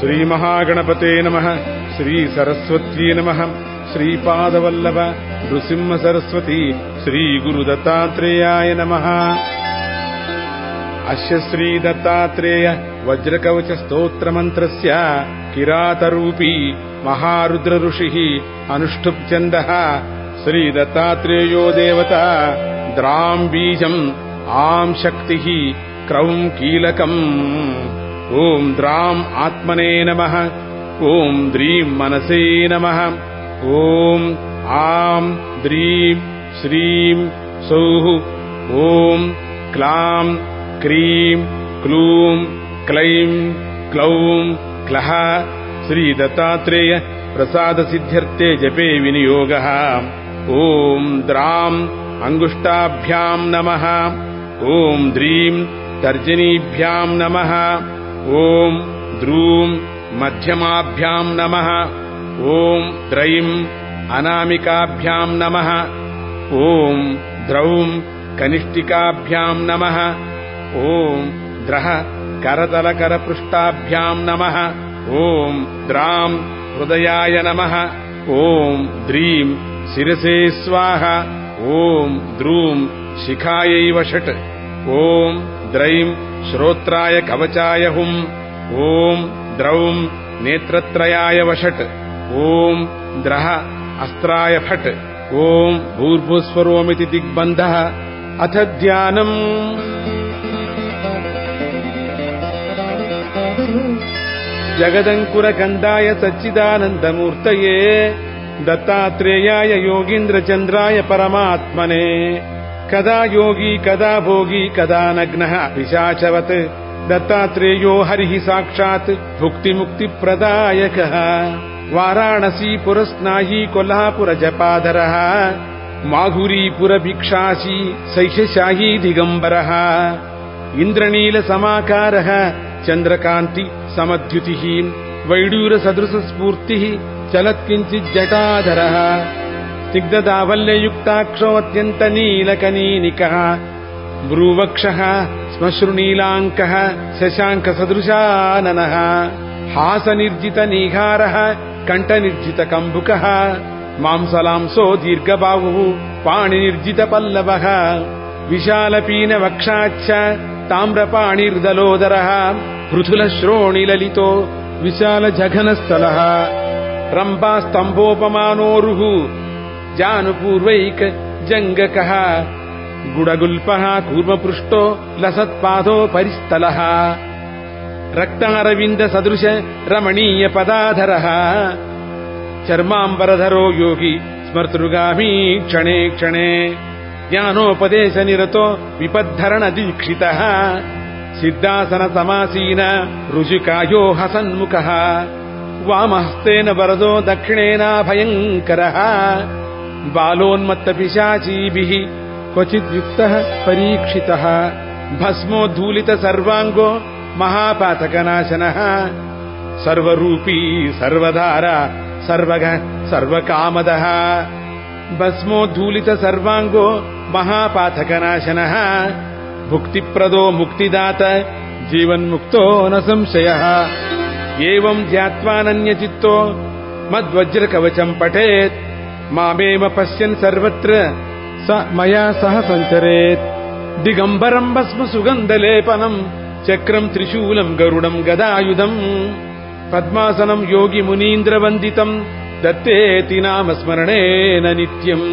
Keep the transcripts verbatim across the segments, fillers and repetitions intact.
श्रीमहागणपते नमः। श्रीसरस्वत्यै नमः। श्रीपादवल्लभ नृसिंहसरस्वती श्रीगुरुदत्तात्रेयाय नमः। अस्य श्रीदत्तात्रेय वज्रकवच स्तोत्रमन्त्रस्य किरातरूपी महारुद्र ऋषिः अनुष्ठुप् छन्दः। श्रीदत्तात्रेयो देवता द्रां बीजम् आं शक्तिः क्रौं कीलकम्। ॐ द्रां आत्मने नमः। ॐ द्रीं मनसे नमः। ॐ आं द्रीं श्रीं सौः। ॐ क्लां क्रीं क्लूं क्लैं क्लौं क्लः। श्रीदत्तात्रेय प्रसाद सिद्ध्यर्थे जपे विनियोगः। ॐ द्रां अंगुष्ठाभ्यां नमः। ॐ द्रीं तर्जनीभ्यां नमः। ॐ द्रूं मध्यमाभ्यां नमः। ॐ द्रैं अनामिकाभ्यां नमः। ॐ द्रौं कनिष्ठिकाभ्यां नमः। ॐ द्रः करतलकरपृष्ठाभ्यां नमः। ॐ द्रां हृदयाय नमः। ॐ द्रीं शिरसे स्वाहा। ॐ द्रूं शिखायै वषट्। ॐ द्रैं श्रोत्राय कवचाय हुम्। ॐ द्रौं नेत्रत्रयाय वषट्। ॐ द्रः अस्त्राय फट्। ॐ भूर्भुस्वरोमिति दिग्बन्धः। अथ ध्यानम्। जगदङ्कुरकन्दाय सच्चिदानन्दमूर्तये दत्तात्रेयाय योगीन्द्रचन्द्राय परमात्मने कदा योगी कदा भोगी कदा नग्नः पिशाचवत् दत्तात्रेयो हरिः साक्षात् भुक्तिमुक्तिप्रदायकः। वाराणसीपुरस्नायी कोल्हापुरजपाधरः माधुरीपुरभिक्षासी सैषशायी दिगम्बरः इन्द्रनीलसमाकारः चन्द्रकान्ति समद्युतिः वैडूर्यसदृशस्फूर्तिः चलत्किञ्चिज्जटाधरः स्निग्धदावल्ययुक्ताक्षोऽत्यन्तनीलकनीनिकः भ्रूवक्षः श्मश्रुनीलाङ्कः शशाङ्कसदृशाननः हासनिर्जितनिघारः कण्ठनिर्जितकम्बुकः मांसलांसो दीर्घबाहुः पाणिनिर्जितपल्लवः विशालपीनवक्षाच्च ताम्रपाणिर्दलोदरः पृथुलश्रोणिललितो विशालजघनस्थलः रम्भास्तम्भोपमानोरुः जानुपूर्वैक जङ्गकः गुडगुल्पः कूर्मपृष्ठो लसत्पादो परिस्थलः रक्तारविन्दसदृश रमणीयपदाधरः चर्माम्बरधरो योगी स्मर्तृगामी क्षणे क्षणे ज्ञानोपदेशनिरतो विपद्धरणदीक्षितः सिद्धासनसमासीन ऋजुकायो हसन्मुखः वामहस्तेन वरदो दक्षिणेनाभयङ्करः बालोन्मत्तपिशाचीभिः क्वचिद्युक्तः परीक्षितः भस्मोद्धूलित सर्वाङ्गो महापातकनाशनः सर्वरूपी सर्वधारा सर्वगः सर्वकामदः भस्मोद्धूलित सर्वाङ्गो महापातकनाशनः भुक्तिप्रदो मुक्तिदात जीवन्मुक्तो न संशयः एवं ध्यात्वानन्यचित्तो मद्वज्रकवचं पठेत् मामेव पश्यन् सर्वत्र स मया सह सञ्चरेत् दिगम्बरं भस्म सुगन्धलेपनं चक्रं त्रिशूलं गरुडं गदायुधम् पद्मासनं योगी मुनीन्द्रवन्दितं दत्तेति नाम स्मरणेन नित्यम्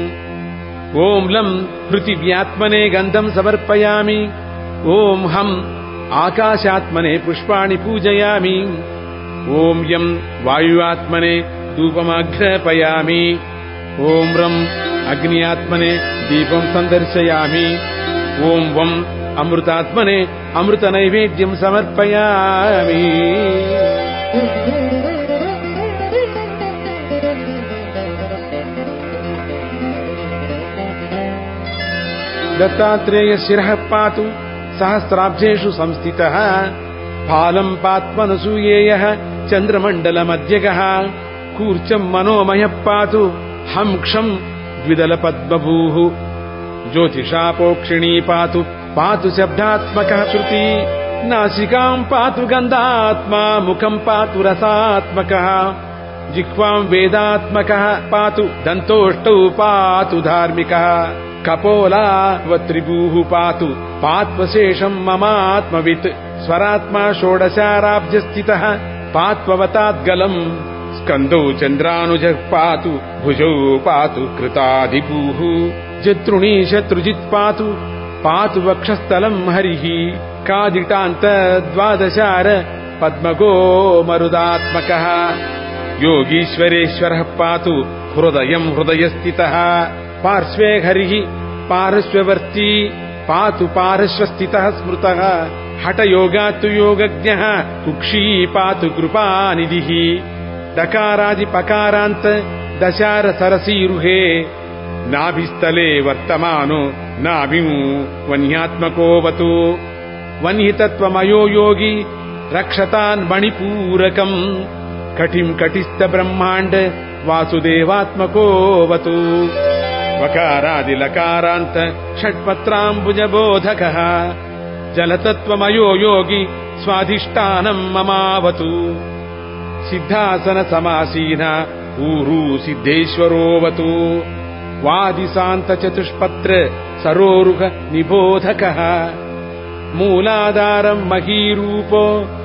ॐ लं पृथिव्यात्मने गन्धं समर्पयामि ॐ हं आकाशात्मने पुष्पाणि पूजयामि ॐ यं वायुआत्मने धूपमाघ्रापयामि ॐ रं अग्न्यात्मने दीपं सन्दर्शयामि ॐ वं अमृतात्मने अमृतनैवेद्यं समर्पयामि दत्तात्रेय शिरः पातु सहस्राब्जेषु संस्थितः फालं पात्मनसूयेयः चन्द्रमण्डलमध्यगः कूर्चं मनोमयः पातु हं क्षं द्विदलपद्मभूः ज्योतिषापोक्षिणी पातु पातु शब्दात्मकः श्रुति नासिकां पातु गन्धात्मा मुखं पातु रसात्मकः जिह्वां वेदात्मकः पातु दन्तोष्टौ पातु धार्मिकः कपोलावत्रिभुः पातु पात्वशेषं ममात्मवित् स्वरात्मा षोडशाराब्जस्थितः पात्ववताद्गलम् स्कन्दौ चन्द्रानुजः पातु भुजौ पातु कृतादिभूः जत्रुणी शत्रुजित् पातु पातु वक्षस्थलं हरिः कादिटान्त द्वादशार पद्मगो मरुदात्मकः योगीश्वरेश्वरः पातु हृदयं हृदयस्थितः पार्श्वे हरिः पार्श्ववर्ती पातु पार्श्वस्थितः स्मृतः हठयोगात्तु योगज्ञः कुक्षी पातु कृपानिधिः दकारादिपकारान्त दशार सरसीरुहे नाभिस्थले वर्तमानो नाभिं वह्न्यात्मकोऽवतु वह्नितत्त्वमयो योगी रक्षतान् मणिपूरकम् कटिं कटिस्थ ब्रह्माण्ड वासुदेवात्मकोऽवतु वकारादिलकारान्त षट्पत्राम्बुजबोधकः जलतत्त्वमयो योगी स्वाधिष्ठानं ममावतु सिद्धासन समासीन ऊरू सिद्धेश्वरोऽवतु वादिशान्त चतुष्पत्र सरोरुह निबोधकः मूलाधारं महीरूपो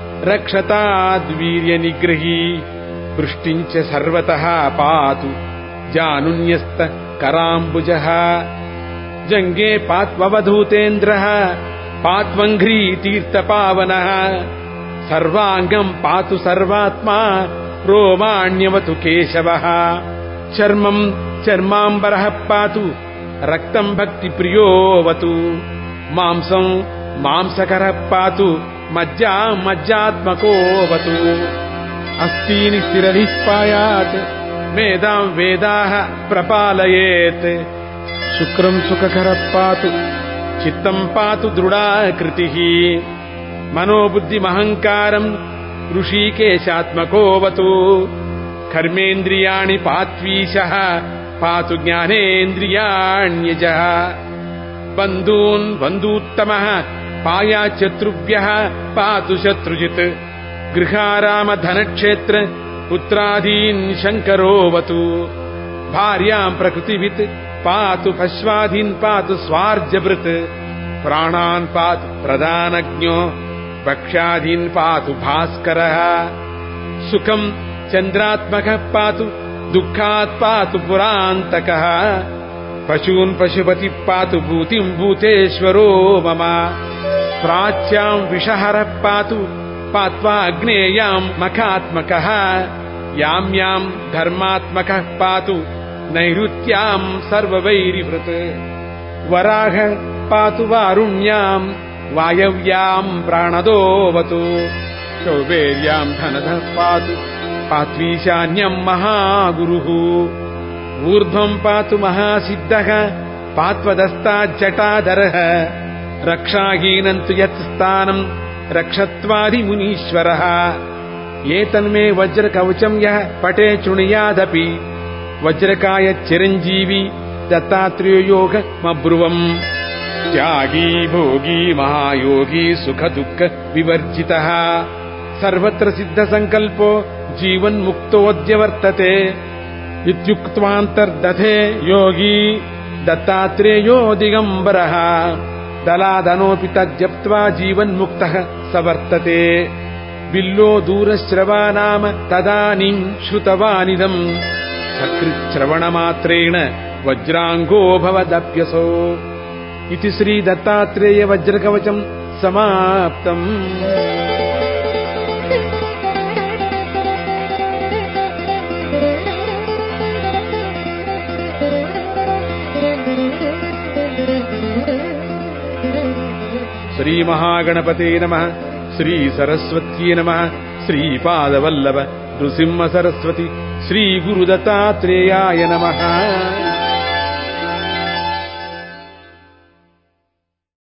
रक्षताद्वीर्यनिग्रही वृष्टिञ्च सर्वतः पातु जानुन्यस्त कराम्बुजः जङ्गे पात्ववधूतेन्द्रः पात्वङ्घ्री तीर्थपावनः सर्वाङ्गं पातु सर्वात्मा रोमाण्यवतु केशवः चर्मं चर्माम्बरः पातु रक्तं भक्तिप्रियोऽवतु मांसं मांसकरः पातु मज्जा मज्जात्मकोऽवतु अस्तीनि स्थिरधिः पायात् मेदां वेदाः प्रपालयेत् शुक्रं सुखकरः पातु चित्तं पातु दृढाकृतिः मनोबुद्धिमहङ्कारं ऋषिकेशात्मकोऽवतु कर्मेन्द्रियाणि पात्वीशः पातु ज्ञानेन्द्रियाण्यजः बन्धून् बन्धूत्तमः पायाच्चत्रुभ्यः पातु शत्रुजित् गृहारामधनक्षेत्र पुत्रादीन् शङ्करोऽवतु भार्यां प्रकृतिवित् पातु पश्वादीन् पातु स्वार्जभृत् प्राणान् पातु प्रधानज्ञो भक्ष्यादीन् पातु भास्करः सुखं चन्द्रात्मकः पातु दुःखात् पातु पुरान्तकः पशून् पशुपतिः पातु भूतिं भूतेश्वरो मम प्राच्यां विषहरः पातु पात्वा अग्नेयां मखात्मकः यां यां धर्मात्मकः पातु नैऋत्यां सर्ववैरिवृत् वराह पातु वारुण्यां वायव्यां प्राणदोऽवतु सौवेर्यां धनदः पातु पात्वीशान्यं महागुरुः ऊर्ध्वं पातु महासिद्धः पात्वदस्ताज्जटाधरः रक्षाहीनं तु यत् स्थानं रक्षत्वादिमुनीश्वरः एतन्मे वज्रकवचं यः पटे चुणयादपि वज्रकाय चिरञ्जीवी दत्तात्रेयो योगमब्रुवम् त्यागी भोगी महायोगी सुखदुःख विवर्जितः सर्वत्र सिद्धसङ्कल्पो जीवन्मुक्तोऽद्य वर्तते इत्युक्त्वान्तर्दधे योगी दत्तात्रेयो दिगम्बरः दलादनोऽपि तज्जप्त्वा जीवन्मुक्तः स वर्तते बिल्लो दूरश्रवा नाम तदानीं श्रुतवानिदम् सकृच्छ्रवणमात्रेण वज्राङ्गो भवदप्यसो इति श्री दत्तात्रेय वज्रकवचं समाप्तम्। श्री महागणपते नमः। श्री सरस्वत्यै नमः। श्रीपादवल्लभ नृसिंह सरस्वती श्री गुरुदत्तात्रेयाय नमः।